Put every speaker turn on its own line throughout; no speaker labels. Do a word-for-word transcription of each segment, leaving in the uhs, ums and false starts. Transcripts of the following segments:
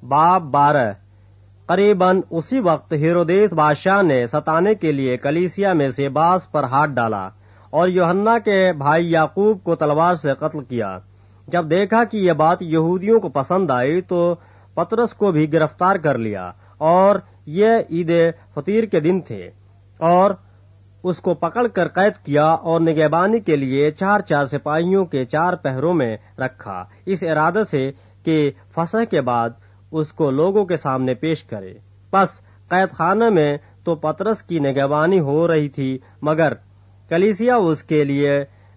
باب بارہ۔ قریباً اسی وقت ہیرودیس بادشاہ نے ستانے کے لیے کلیسیا میں سے بعض پر ہاتھ ڈالا اور یوحنا کے بھائی یعقوب کو تلوار سے قتل کیا۔ جب دیکھا کہ یہ بات یہودیوں کو پسند آئی تو پطرس کو بھی گرفتار کر لیا، اور یہ عید فطیر کے دن تھے، اور اس کو پکڑ کر قید کیا اور نگہبانی کے لیے چار چار سپاہیوں کے چار پہروں میں رکھا، اس ارادے سے کہ فسح کے بعد اس کو لوگوں کے سامنے پیش کرے۔ پس قید خانے میں تو پطرس کی نگہبانی ہو رہی تھی، مگر کلیسیا اس کے لیے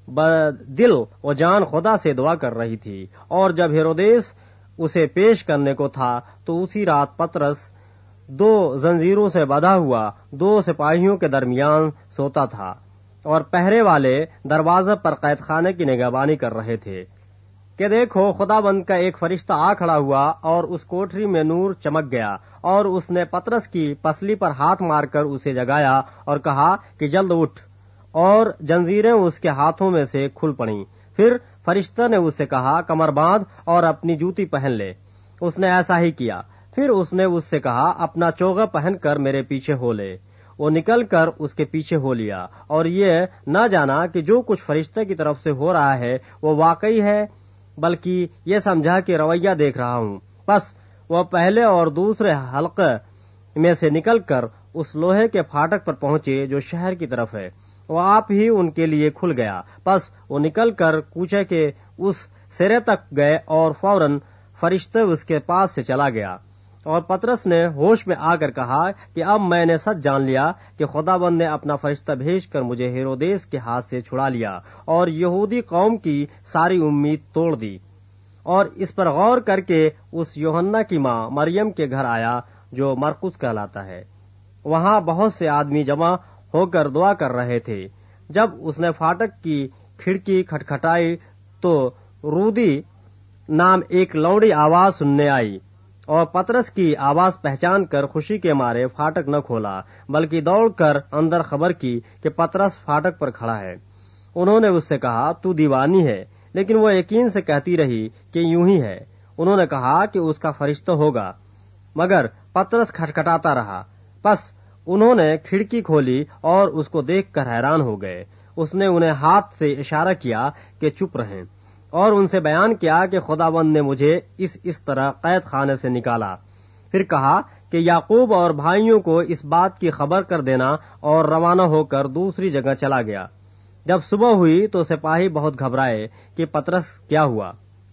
دل و جان خدا سے دعا کر رہی تھی، اور جب ہیرودیس اسے پیش کرنے کو تھا تو اسی رات پطرس دو زنجیروں سے بندھا ہوا دو سپاہیوں کے درمیان سوتا تھا، اور پہرے والے دروازے پر قید خانے کی نگہبانی کر رہے تھے کہ دیکھو خداوند کا ایک فرشتہ آ کھڑا ہوا، اور اس کوٹری میں نور چمک گیا، اور اس نے پطرس کی پسلی پر ہاتھ مار کر اسے جگایا اور کہا کہ جلد اٹھ، اور جنزیریں اس کے ہاتھوں میں سے کھل پڑیں۔ پھر فرشتہ نے اس سے کہا کمر باندھ اور اپنی جوتی پہن لے۔ اس نے ایسا ہی کیا۔ پھر اس نے اس سے کہا اپنا چوغا پہن کر میرے پیچھے ہو لے۔ وہ نکل کر اس کے پیچھے ہو لیا، اور یہ نہ جانا کہ جو کچھ فرشتے کی طرف سے ہو رہا ہے وہ واقعی ہے، بلکہ یہ سمجھا کہ رویہ دیکھ رہا ہوں۔ بس وہ پہلے اور دوسرے حلقے میں سے نکل کر اس لوہے کے پھاٹک پر پہنچے جو شہر کی طرف ہے، وہ آپ ہی ان کے لیے کھل گیا۔ بس وہ نکل کر کوچے کے اس سرے تک گئے، اور فوراً فرشتے اس کے پاس سے چلا گیا۔ اور پطرس نے ہوش میں آ کر کہا کہ اب میں نے سچ جان لیا کہ خداوند نے اپنا فرشتہ بھیج کر مجھے ہیرودیس کے ہاتھ سے چھڑا لیا اور یہودی قوم کی ساری امید توڑ دی۔ اور اس پر غور کر کے اس یوحنا کی ماں مریم کے گھر آیا جو مرقس کہلاتا ہے۔ وہاں بہت سے آدمی جمع ہو کر دعا کر رہے تھے۔ جب اس نے فاٹک کی کھڑکی کھٹکھٹائی تو رودی نام ایک لونڈی آواز سننے آئی، اور پطرس کی آواز پہچان کر خوشی کے مارے فاٹک نہ کھولا، بلکہ دوڑ کر اندر خبر کی کہ پطرس فاٹک پر کھڑا ہے۔ انہوں نے اس سے کہا تو دیوانی ہے، لیکن وہ یقین سے کہتی رہی کہ یوں ہی ہے۔ انہوں نے کہا کہ اس کا فرشتہ ہوگا، مگر پطرس کھٹکھٹاتا رہا۔ پس انہوں نے کھڑکی کھولی اور اس کو دیکھ کر حیران ہو گئے۔ اس نے انہیں ہاتھ سے اشارہ کیا کہ چپ رہیں، اور ان سے بیان کیا کہ خداوند نے مجھے اس اس طرح قید خانے سے نکالا۔ پھر کہا کہ یعقوب اور بھائیوں کو اس بات کی خبر کر دینا، اور روانہ ہو کر دوسری جگہ چلا گیا۔ جب صبح ہوئی تو سپاہی بہت گھبرائے کہ پطرس کیا ہوا۔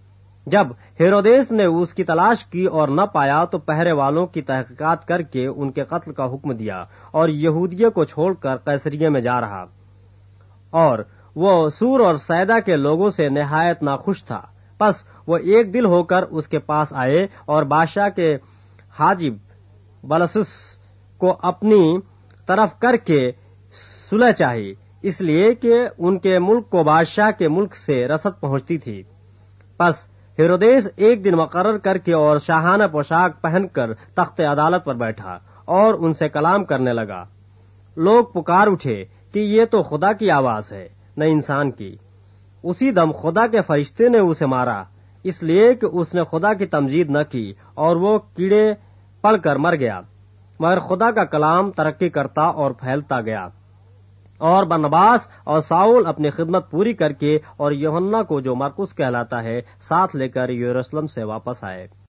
جب ہیرودیس نے اس کی تلاش کی اور نہ پایا تو پہرے والوں کی تحقیقات کر کے ان کے قتل کا حکم دیا، اور یہودیہ کو چھوڑ کر قیصریہ میں جا رہا۔ اور وہ سور اور سیدا کے لوگوں سے نہایت ناخوش تھا۔ پس وہ ایک دل ہو کر اس کے پاس آئے اور بادشاہ کے حاجب بلسس کو اپنی طرف کر کے صلح چاہی، اس لیے کہ ان کے ملک کو بادشاہ کے ملک سے رسد پہنچتی تھی۔ پس ہیرودیس ایک دن مقرر کر کے اور شاہانہ پوشاک پہن کر تخت عدالت پر بیٹھا اور ان سے کلام کرنے لگا۔ لوگ پکار اٹھے کہ یہ تو خدا کی آواز ہے، نہ انسان کی۔ اسی دم خدا کے فرشتے نے اسے مارا، اس لیے کہ اس نے خدا کی تمجید نہ کی، اور وہ کیڑے پڑ کر مر گیا۔ مگر خدا کا کلام ترقی کرتا اور پھیلتا گیا، اور برنباس اور ساؤل اپنی خدمت پوری کر کے اور یوحنا کو جو مرقس کہلاتا ہے ساتھ لے کر یروشلم سے واپس آئے۔